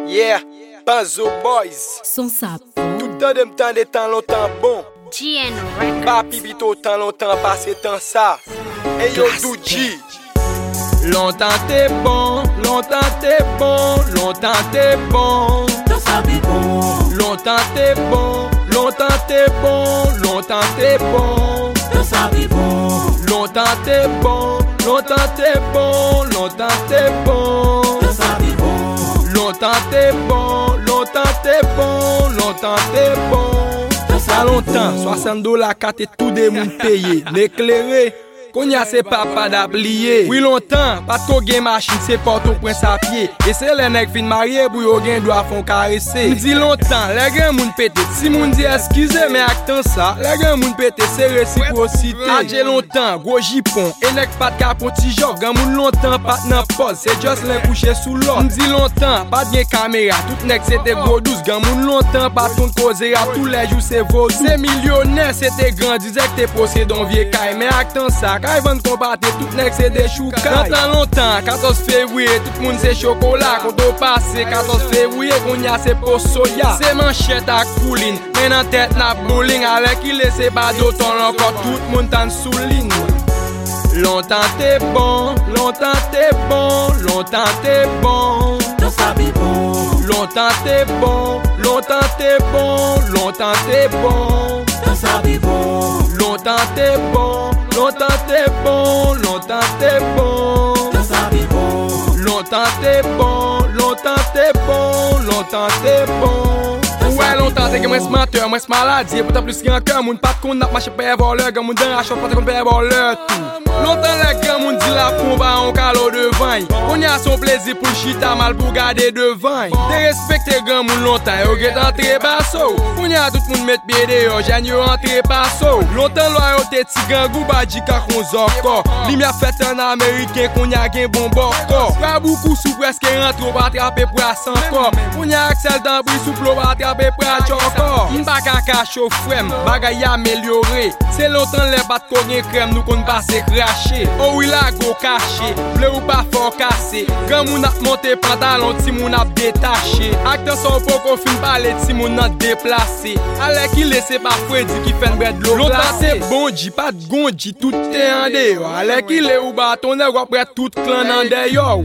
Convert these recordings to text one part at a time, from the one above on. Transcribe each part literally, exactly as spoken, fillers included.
Yeah, Banzo Boys. Son sapon. Tout le temps de temps des temps longtemps bon. G N Records. Papi bito temps longtemps passé temps ça. Et yo Douji. Longtemps t'es bon, longtemps t'es bon, longtemps t'es bon. Ça be bon. Longtemps t'es bon, longtemps t'es bon, longtemps t'es bon. Ça be bon. Longtemps t'es bon, longtemps t'es bon, longtemps t'es bon. Ça be bon. Longtemps t'es bon, longtemps t'es bon, longtemps t'es bon. Ça longtemps, soixante dollars quatre et tout des moun payé. L'éclairé, qu'on y a c'est papa d'ablier. Oui longtemps, pas de gen machine, c'est porte au prince à pied. Et c'est les nèg fin marié pour yo gen doit font caresser. M'di longtemps, les gen moun pété. Si moun dit excusez mais actant ça, les gen moun pété c'est réciprocité. Adje longtemps, gros jipon, et nèg pas de capon ti job, gen moun longtemps pas nan pause, c'est just l'un couché sous l'autre. M'di longtemps, pas de caméra, tout nèg c'était gros douce, gen moun longtemps pas ton causer à tous les jours c'est vaudou. C'est millionnaire, c'était grand, disait que t'es possédon vieux caille, mais actant ça Kay van combattre tout nek c'est des choukailles. Dans longtemps, quatorze février, tout le monde c'est chocolat. Quand on passe, quatorze février, qu'on y a c'est pour soya. C'est manchette à couline, mais dans tête n'a bowling. Avec il laisse pas d'autant encore, tout le monde t'en souligne. Longtemps t'es bon, longtemps t'es bon, longtemps t'es bon. Ça be bon. Longtemps t'es bon, longtemps t'es bon, longtemps t'es bon. Ça be bon. Longtemps t'es bon, longtemps t'es bon, longtemps t'es bon. Ça be bon. Longtemps t'es bon, longtemps t'es bon, longtemps t'es bon. Ouais, longtemps t'es que moi menteur, moi maladie. Pourtant plus qu'un cœur, moun pas de qu'on a marché père voleur, gars moun dans rachot pas qu'on père voleur tout. Longtemps les gars moun dit la combat en calo devant. On y a son plaisir pour chita mal pour garder devant. T'es respecté gars moun longtemps, yo get entré basso. On y a tout moun mettre pied dehors, j'en yo entré passo. Longtemps là yo t'es tigan goubaji ka kon zoko. Li m'a fait un américain qu'on y a gen bon boko. Pas beaucoup sous presque rentre pour attraper pour cent corps. On y a Axel dans bruit sous pour attraper pour encore. M'pa ka cache au frème, bagay amélioré. C'est longtemps les bat ko gen crème nous kon passer cracher. Oh oui la go caché, bleu ou pas fort cassé. Grand moun a monté pantalon, ti moun a détaché. Acteur son poko fin parler, ti moun a déplacé. Allez qui laisse pas Freddy qui fait un bread l'eau. Longtemps c'est bon, dit pas de gondi, tout est en dehors. Allez qui le ou bâton, ou après tout clan en dehors.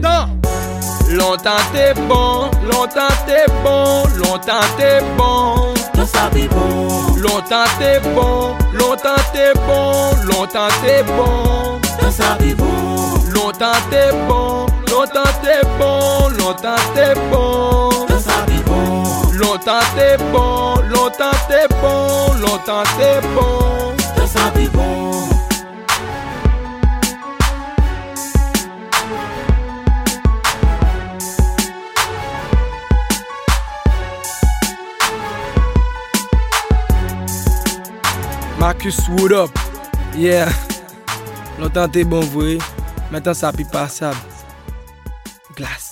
Longtemps t'es bon, longtemps t'es bon, longtemps t'es bon. Ça be bon. Longtemps t'es bon, longtemps t'es bon, longtemps t'es bon. Ça be bon. Longtemps t'es bon, longtemps t'es bon, longtemps t'es bon. Ça be bon. Longtemps t'es bon, longtemps t'es bon, longtemps t'es bon. Ça be bon. Marcus Wood up. Yeah. Longtemps t'es bon vrai. Maintenant ça pipe passable. Glace.